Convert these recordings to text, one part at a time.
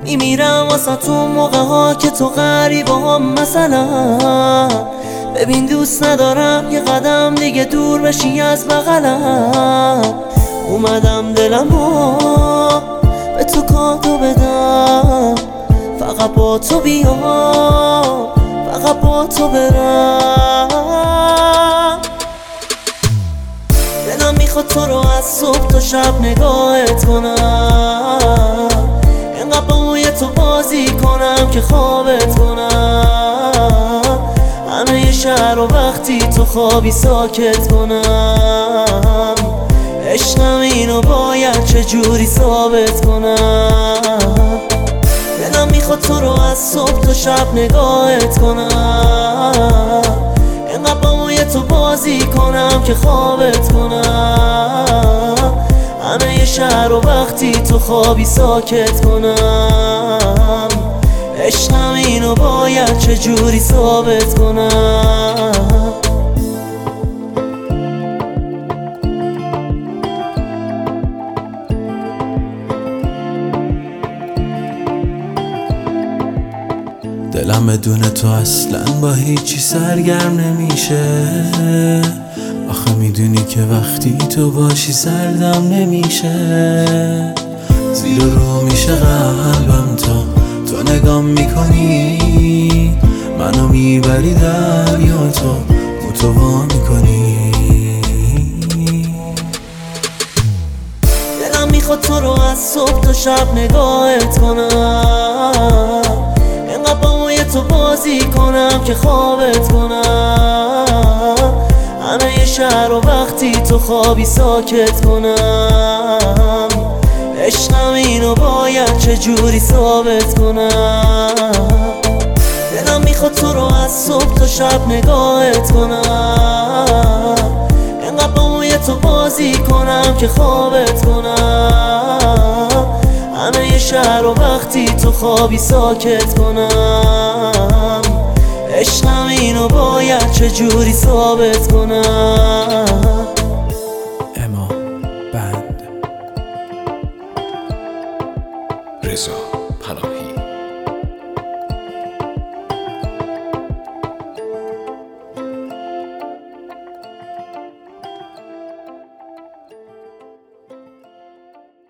میمیرم واسه تو موقع ها که تو غریبه هم مثلا. ببین دوست ندارم یه قدم دیگه دور بشی از بغلم. اومدم دلمو به تو کادو بدم، فقط با تو بیام، فقط با تو برم. دلم میخواد تو رو از صبح تا شب نگاهت کنم، اینقدر با موی تو بازی کنم که خوابت کنم. همه شهر و وقتی تو خوابی ساکت کنم. عشقم اینو باید چجوری ثابت کنم. دلم میخواد تو رو از صبح تا شب نگاهت کنم، اینقدر با موی تو بازی کنم که خوابت کنم. همه شهر و وقتی تو خوابی ساکت کنم. عشقم اینو باید چجوری ثابت کنم. دلم بدون تو اصلا با هیچی سرگرم نمیشه. آخه میدونی که وقتی تو باشی سردم نمیشه. زیر رو میشه قلبم تو نگام میکنی، منو میبری دریا تو متوا میکنی. دلم میخواد تو رو از صبح تا شب نگاهت کنم، اینقدر با موی تو بازی کنم که خوابت کنم. همه شهر و وقتی تو خوابی ساکت کنم. عشقم اینو باید چجوری ثابت کنم. دلم میخواد تو رو از صبح تا شب نگاهت کنم، اینقدر با موی تو بازی کنم که خوابت کنم. همه شهر و وقتی تو خوابی ساکت کنم. عشقم اینو باید چجوری ثابت کنم. اما بند رضا پناهی.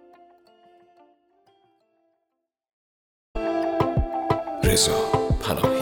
رضا پناهی.